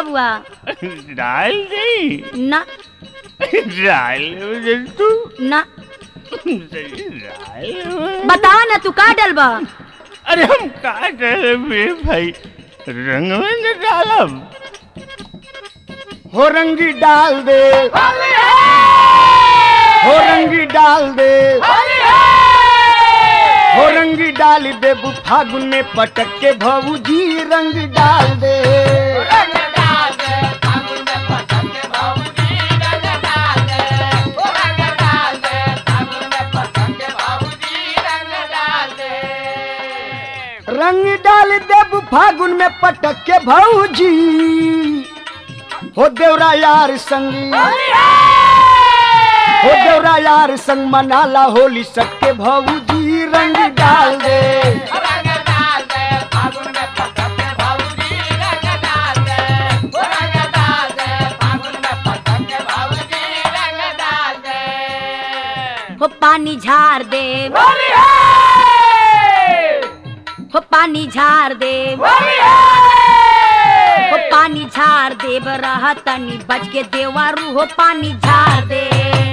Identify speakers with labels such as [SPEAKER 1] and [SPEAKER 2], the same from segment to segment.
[SPEAKER 1] बबुआ
[SPEAKER 2] डाल दे
[SPEAKER 1] ना
[SPEAKER 2] डाल तू
[SPEAKER 1] ना
[SPEAKER 2] डाल
[SPEAKER 1] बता ना तू का डलबा।
[SPEAKER 2] अरे हम का डाले भाई रंग में न डालब
[SPEAKER 3] हो रंगी डाल दे हो रंगी डाल दे हो रंगी डाल दे फागुन में पटक के भौजी रंग डाल दे रंग डाल दे फागुन में पटक के भौजी हो देवरा यार संगी हो देवरा यार संग मनाला होली सबके भौजी रंग डाल दे
[SPEAKER 1] हो पानी झाड़ दे हो पानी झाड़ दे हो पानी झाड़ दे रहा तनी बच के देवारू हो पानी झाड़ दे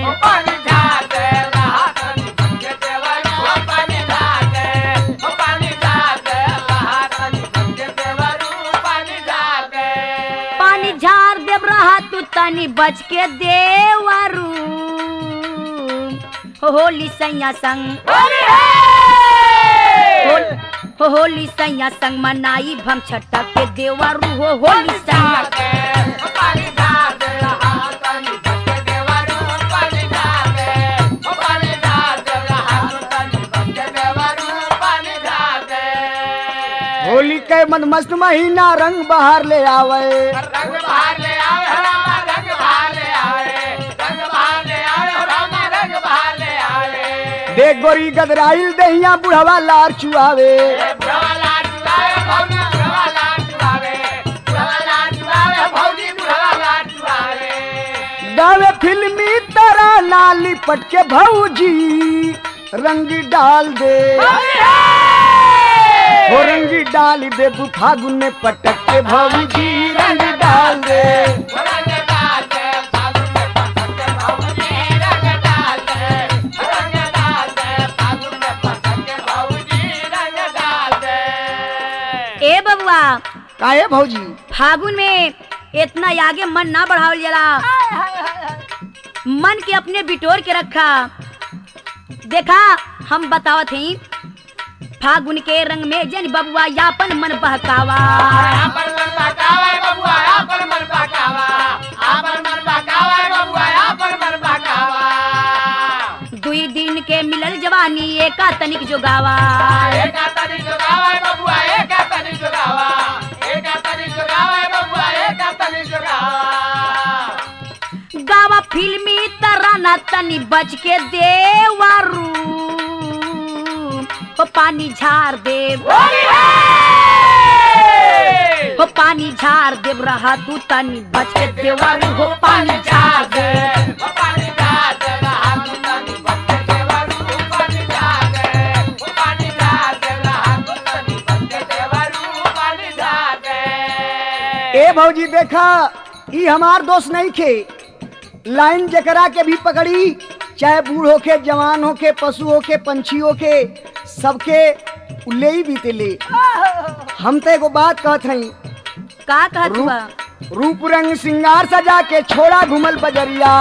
[SPEAKER 1] पानी झाड़ दे रहा तू तनी बच के देवारू होली सैया संग होली सैया संग मनाई भम छटक के देवारू हो होली सैया
[SPEAKER 3] होली के मन मस्त महीना रंग बहार ले आवे देख गोरी गदराइल दहिया बुढ़वा लार चुआवे गावे फिल्मी तरह नाली पट के भौजी रंग डाल दे हो रंग डाल दे फागुन में पटक के भौजी रंग डाल दे
[SPEAKER 1] ए बबुआ
[SPEAKER 3] काहे भौजी
[SPEAKER 1] फागुन में इतना आगे मन ना बढ़ावल जला मन के अपने बिटोर के रखा। देखा हम बतावत हई फागुन के रंग में जन बबुआ यापन मन बहकावा दुई दिन के मिलल जवानी एका तनिक जोगावा गावा फिल्मी तराना तनी बच के देवारू हो पानी झाड़ दे हो पानी झाड़ दे रहा तू तनी बच के देवारू हो पानी झाड़ दे
[SPEAKER 3] ए भौजी देखा ई हमार दोस्त नहीं खे लाइन जकरा के भी पकड़ी चाहे बूढ़ होके जवान होके पशु होके पंछी होके सबके ले ही बीते ले। हम तो एगो बात कहत हई
[SPEAKER 1] का कहत हुआ
[SPEAKER 3] रूप रंग सिंगार सजा के छोड़ा घुमल बजरिया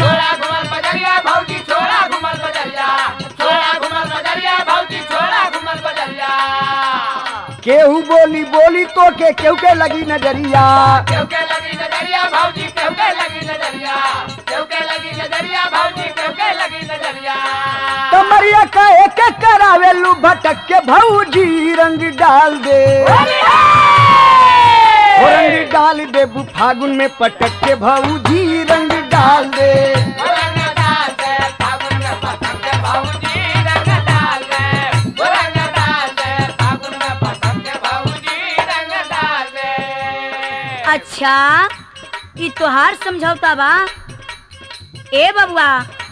[SPEAKER 3] केहू बोली बोली तो के केहू के लगी नजरिया कमरिया का एक करावे लू भटक के भौजी रंग डाल दे रंग डाल दे फागुन में पटक के भौजी रंग डाल दे
[SPEAKER 1] अच्छा ई तोहार समझौता बा ए बबुआ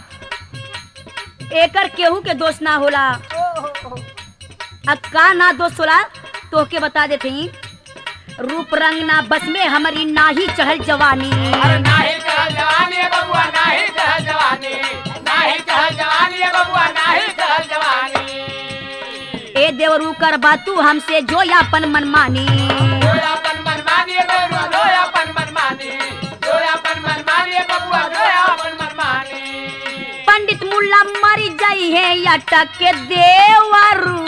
[SPEAKER 1] एकर केहू के दोष ना होला का ना दोष होला तोहके बता देते रूप रंग ना बस में हमारी नाही चढ़ल जवानी।
[SPEAKER 4] अरे नाही चढ़ल जवानी बबुआ नाही चढ़ल जवानी, नाही चढ़ल जवानी बबुआ नाही चढ़ल जवानी।
[SPEAKER 1] ए देवरू कर बातू हमसे जो यापन मनमानी।
[SPEAKER 4] जोयापन मनमानी बबुआ जोयापन मनमानी, जोयापन मनमानी बबुआ जोयापन मनमानी।
[SPEAKER 1] पंडित मुल्ला मरी जाई है अटक के देवरू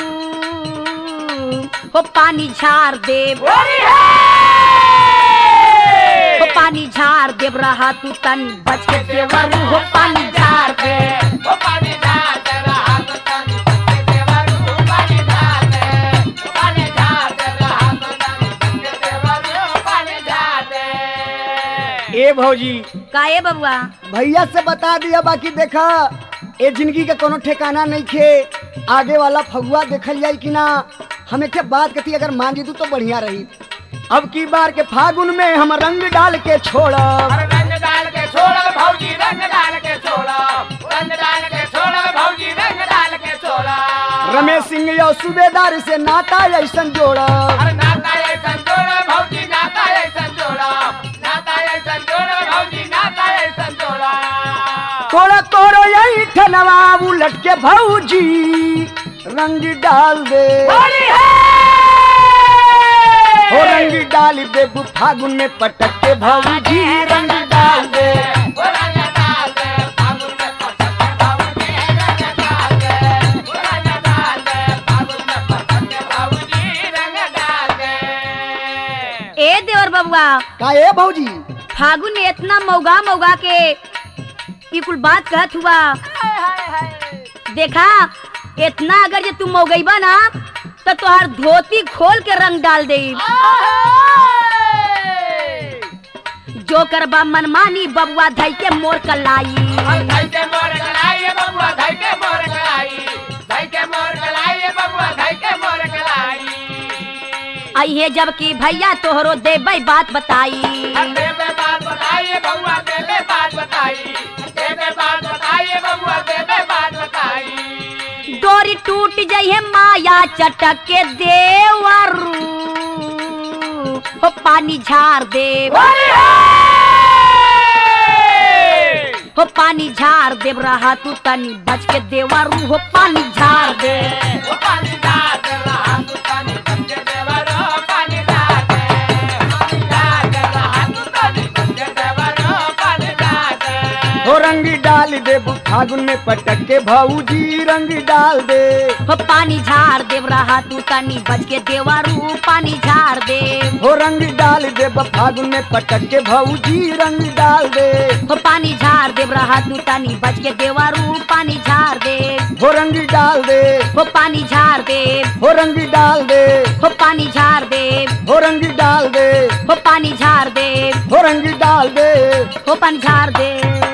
[SPEAKER 1] हो पानी झार देव, हो पानी झार देव रहा तू तन बच के देवरू हो पानी झार दे।
[SPEAKER 4] ओ पानी झार दे रहा तो तनी बच के देवरू, पानी झार दे, पानी झार दे रहा तो तनी बच के देवरू, पानी झार दे।
[SPEAKER 3] ए भौजी
[SPEAKER 1] का ए बबुआ
[SPEAKER 3] भैया से बता दिया, बाकी देखा ए जिंदगी का कोनो ठिकाना नहीं खे, आगे वाला फगुआ देखल जाई कि ना। हमें के बात कथी अगर मान जी तू तो बढ़िया रही। अब की बार के फागुन में हम रंग डाल के छोड़ब,
[SPEAKER 4] अरे रंग डाल के छोड़ भौजी, रंग डाल के छोड़, रंग डाल के छोड़ भौजी, रंग डाल के छोड़।
[SPEAKER 3] रमेश सिंह यो सूबेदार से नाता ऐसन जोड़ब।
[SPEAKER 4] अरे नाता ऐसन जोड़ भौजी, नाता ऐसन जोड़, नाता ऐसन जोड़ भौजी, नाता ऐसन जोड़।
[SPEAKER 3] तोड़ा तोड़ो यही ठनवा उलट के भौजी रंग डाल दे,
[SPEAKER 4] होली है
[SPEAKER 3] हो रंग डाल दे फागुन में पटक के भौजी रंग डाल दे।
[SPEAKER 4] ओ रंग डाल दे फागुन में पटक के भौजी, रंग डाल दे, ओ रंग डाल दे फागुन में पटक के भौजी, रंग डाल दे।
[SPEAKER 1] ए देवर बबुआ
[SPEAKER 3] का ए भौजी
[SPEAKER 1] फागुन में इतना मौगा मौगा के ई कुल बात कहत हुआ। देखा इतना अगर जे तू मौगईबा ना तो तोहर धोती खोल के रंग डाल दे। जो करबा मनमानी बबुआ धई के मोर कलाई।
[SPEAKER 4] धई के मोर कलाई बबुआ, धई के मोर कलाई, धई के मोर कलाई बबुआ, धई के मोर कलाई।
[SPEAKER 1] आई है जबकि भैया तोहरो देबई बात बताई।
[SPEAKER 4] देवे बात बताइए बबुआ, देवे बात बताई, देवे बात बताइए बबुआ, देवे बात बताई।
[SPEAKER 1] डोरी टूट जाई है माया चटक के देवरू हो पानी झार देव, हो पानी झार देव रहा तू तनी बच के देवरू हो पानी झार दे।
[SPEAKER 4] ओ पानी डाल दे रहा तू तनी बच के देवरो, पानी डाल दे, पानी डाल दे रहा तू तनी बच के देवरो, पानी डाल दे।
[SPEAKER 3] हो रंग डाल दे फागुन में पटक के भौजी रंग डाल दे।
[SPEAKER 1] हो पानी झार देव रहा तू तनी बच के देवरू पानी झार दे।
[SPEAKER 3] हो रंग डाल दे फागुन में पटक के भौजी रंग डाल दे।
[SPEAKER 1] हो पानी झार देव रहा तू तनी बच के देवरू पानी झार दे।
[SPEAKER 3] हो रंग डाल दे,
[SPEAKER 1] हो पानी झार दे,
[SPEAKER 3] हो रंग डाल दे,
[SPEAKER 1] हो पानी झार दे,
[SPEAKER 3] हो रंग डाल दे,
[SPEAKER 1] हो पानी झार दे,
[SPEAKER 3] हो रंग डाल दे।
[SPEAKER 1] हो पानी झार दे।